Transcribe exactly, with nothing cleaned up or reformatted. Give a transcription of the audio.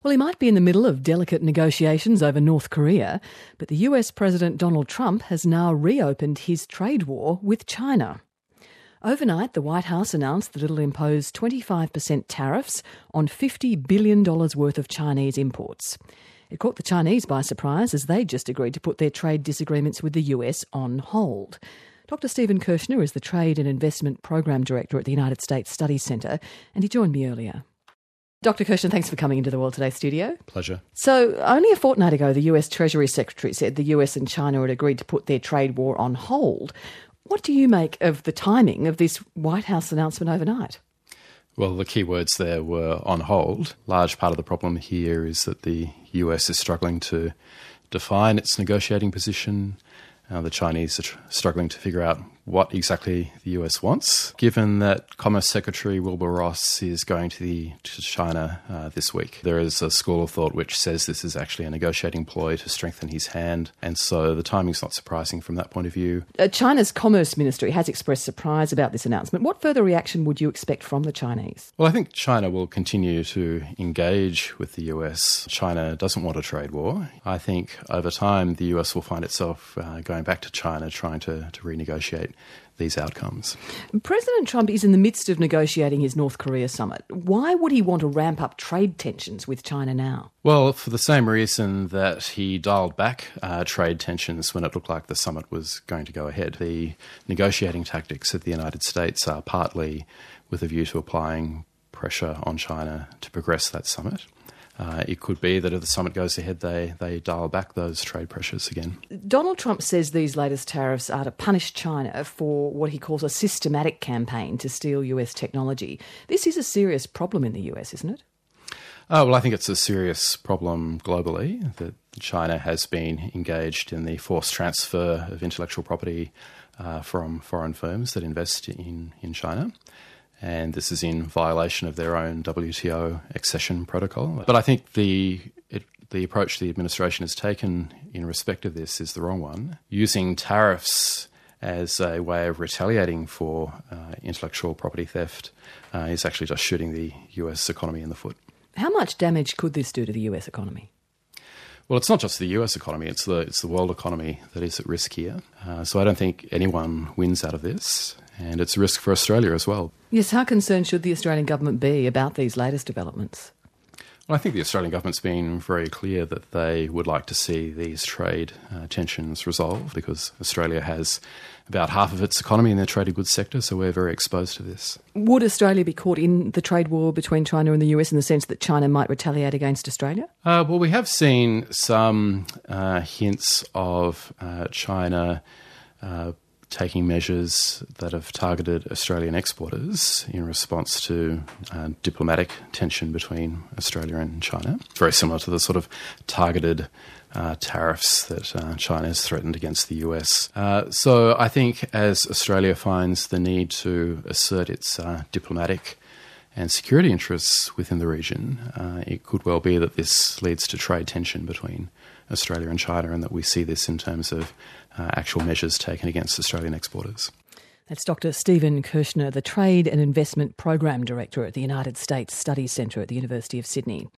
Well, he might be in the middle of delicate negotiations over North Korea, but the U S President Donald Trump has now reopened his trade war with China. Overnight, the White House announced that it'll impose twenty-five percent tariffs on fifty billion dollars worth of Chinese imports. It caught the Chinese by surprise as they just agreed to put their trade disagreements with the U S on hold. Doctor Stephen Kirshner is the Trade and Investment Program Director at the United States Studies Centre, and he joined me earlier. Doctor Kirshner, thanks for coming into the World Today studio. Pleasure. So, only a fortnight ago, the U S Treasury Secretary said the U S and China had agreed to put their trade war on hold. What do you make of the timing of this White House announcement overnight? Well, the key words there were on hold. Large part of the problem here is that the U S is struggling to define its negotiating position. Uh, the Chinese are tr- struggling to figure out what exactly the U S wants, given that Commerce Secretary Wilbur Ross is going to, the, to China uh, this week. There is a school of thought which says this is actually a negotiating ploy to strengthen his hand, and so the timing's not surprising from that point of view. Uh, China's Commerce Ministry has expressed surprise about this announcement. What further reaction would you expect from the Chinese? Well, I think China will continue to engage with the U S. China doesn't want a trade war. I think over time the U S will find itself uh, going back to China trying to, to renegotiate these outcomes. President Trump is in the midst of negotiating his North Korea summit. Why would he want to ramp up trade tensions with China now? Well, for the same reason that he dialed back uh, trade tensions when it looked like the summit was going to go ahead. The negotiating tactics of the United States are partly with a view to applying pressure on China to progress that summit. Uh, it could be that if the summit goes ahead, they, they dial back those trade pressures again. Donald Trump says these latest tariffs are to punish China for what he calls a systematic campaign to steal U S technology. This is a serious problem in the U S, isn't it? Oh, well, I think it's a serious problem globally, that China has been engaged in the forced transfer of intellectual property uh, from foreign firms that invest in, in China. And this is in violation of their own W T O accession protocol. But I think the it, the approach the administration has taken in respect of this is the wrong one. Using tariffs as a way of retaliating for uh, intellectual property theft uh, is actually just shooting the U S economy in the foot. How much damage could this do to the U S economy? Well, it's not just the U S economy, it's the it's the world economy that is at risk here. Uh, so I don't think anyone wins out of this, and it's a risk for Australia as well. Yes, how concerned should the Australian government be about these latest developments? Well, I think the Australian government's been very clear that they would like to see these trade uh, tensions resolved, because Australia has about half of its economy in the traded goods sector, so we're very exposed to this. Would Australia be caught in the trade war between China and the U S in the sense that China might retaliate against Australia? Uh, well, we have seen some uh, hints of uh, China uh, taking measures that have targeted Australian exporters in response to uh, diplomatic tension between Australia and China. It's very similar to the sort of targeted uh, tariffs that uh, China has threatened against the U S. Uh, so I think as Australia finds the need to assert its uh, diplomatic and security interests within the region, uh, it could well be that this leads to trade tension between Australia and China, and that we see this in terms of uh, actual measures taken against Australian exporters. That's Doctor Stephen Kirshner, the Trade and Investment Program Director at the United States Studies Centre at the University of Sydney.